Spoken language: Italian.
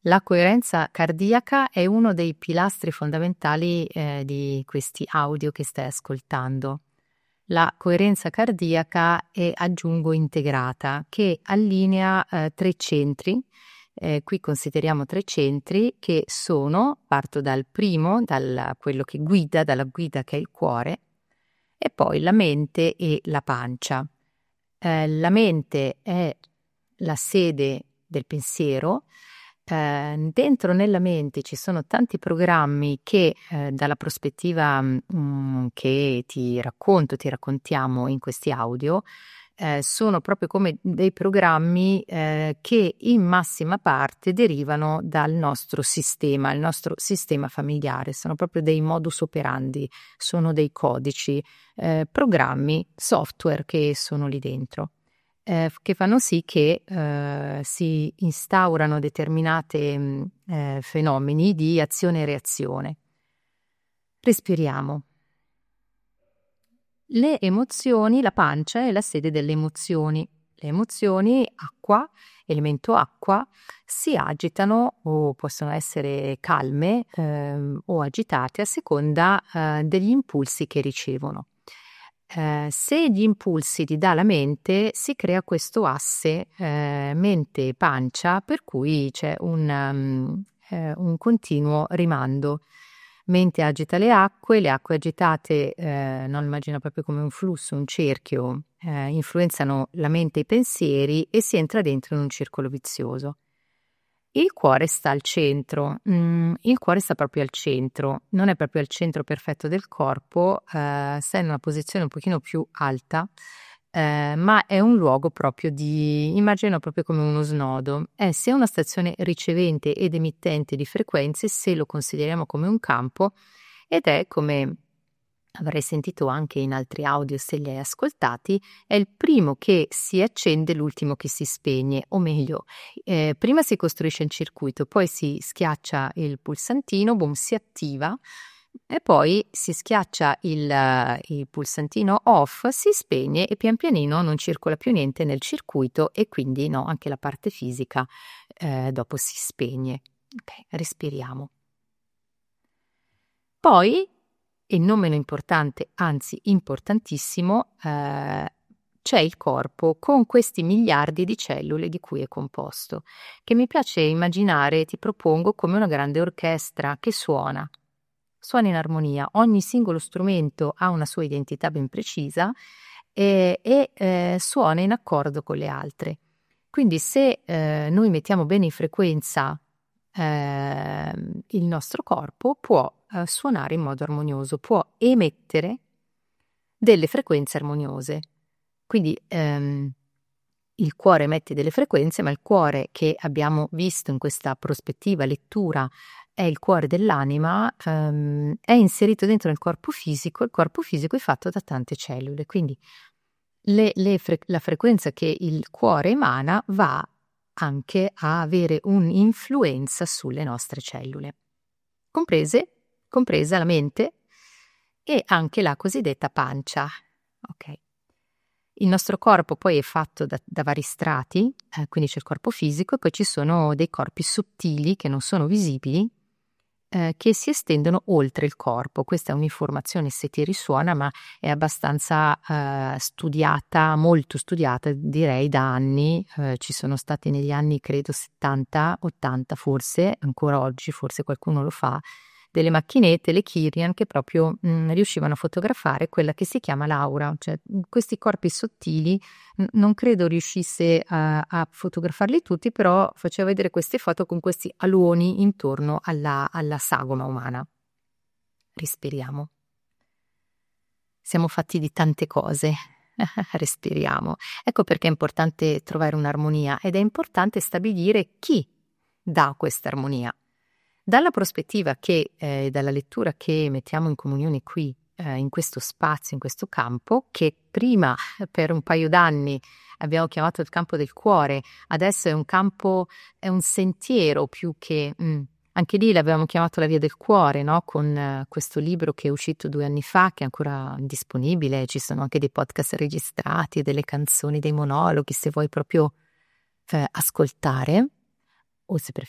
La coerenza cardiaca è uno dei pilastri fondamentali di questi audio che stai ascoltando. La coerenza cardiaca è, aggiungo, integrata, che allinea 3 centri. Qui consideriamo 3 centri che parto dal primo, quello che guida, dalla guida che è il cuore, e poi la mente e la pancia. La mente è la sede del pensiero. Dentro nella mente ci sono tanti programmi che dalla prospettiva che ti raccontiamo in questi audio, sono proprio come dei programmi che in massima parte derivano dal nostro sistema, il nostro sistema familiare. Sono proprio dei modus operandi, sono dei codici, programmi, software che sono lì dentro. Che fanno sì che si instaurano determinate fenomeni di azione e reazione. Respiriamo. Le emozioni, la pancia è la sede delle emozioni. Le emozioni, acqua, elemento acqua, si agitano o possono essere calme o agitate a seconda degli impulsi che ricevono. Se gli impulsi li dà la mente, si crea questo asse mente-pancia, per cui c'è un continuo rimando. Mente agita le acque agitate, non immagina proprio come un flusso, un cerchio, influenzano la mente e i pensieri e si entra dentro in un circolo vizioso. Il cuore sta al centro, il cuore sta proprio al centro, non è proprio al centro perfetto del corpo, sta in una posizione un pochino più alta, ma è un luogo proprio immagino proprio come uno snodo, è sia una stazione ricevente ed emittente di frequenze, se lo consideriamo come un campo, ed è, come avrai sentito anche in altri audio se li hai ascoltati, è il primo che si accende, l'ultimo che si spegne, o meglio, prima si costruisce il circuito, poi si schiaccia il pulsantino, boom, si attiva, e poi si schiaccia il pulsantino off, si spegne e pian pianino non circola più niente nel circuito e quindi anche la parte fisica dopo si spegne. Ok, respiriamo. Poi, e non meno importante, anzi importantissimo, c'è il corpo con questi miliardi di cellule di cui è composto, che mi piace immaginare, ti propongo, come una grande orchestra che suona in armonia. Ogni singolo strumento ha una sua identità ben precisa e suona in accordo con le altre. Quindi se noi mettiamo bene in frequenza il nostro corpo, può suonare in modo armonioso, può emettere delle frequenze armoniose. Quindi il cuore emette delle frequenze, ma il cuore che abbiamo visto in questa prospettiva lettura è il cuore dell'anima, è inserito dentro il corpo fisico. Il corpo fisico è fatto da tante cellule, quindi la frequenza che il cuore emana va anche a avere un'influenza sulle nostre cellule, compresa la mente e anche la cosiddetta pancia. Ok. Il nostro corpo poi è fatto da vari strati, quindi c'è il corpo fisico e poi ci sono dei corpi sottili che non sono visibili, che si estendono oltre il corpo. Questa è un'informazione, se ti risuona, ma è abbastanza studiata, molto studiata, direi da anni. Ci sono stati negli anni, credo 70, 80 forse, ancora oggi forse qualcuno lo fa, delle macchinette, le Kirian, che proprio riuscivano a fotografare quella che si chiama l'aura, cioè questi corpi sottili. Non credo riuscisse a fotografarli tutti, però faceva vedere queste foto con questi aloni intorno alla sagoma umana. Respiriamo. Siamo fatti di tante cose. Respiriamo. Ecco perché è importante trovare un'armonia ed è importante stabilire chi dà questa armonia. Dalla prospettiva dalla lettura che mettiamo in comunione qui, in questo spazio, in questo campo, che prima per un paio d'anni abbiamo chiamato il campo del cuore, adesso è un campo, è un sentiero più che... Anche lì l'abbiamo chiamato la via del cuore, no? Con questo libro che è uscito 2 anni fa, che è ancora disponibile. Ci sono anche dei podcast registrati, delle canzoni, dei monologhi, se vuoi proprio ascoltare, o se preferisci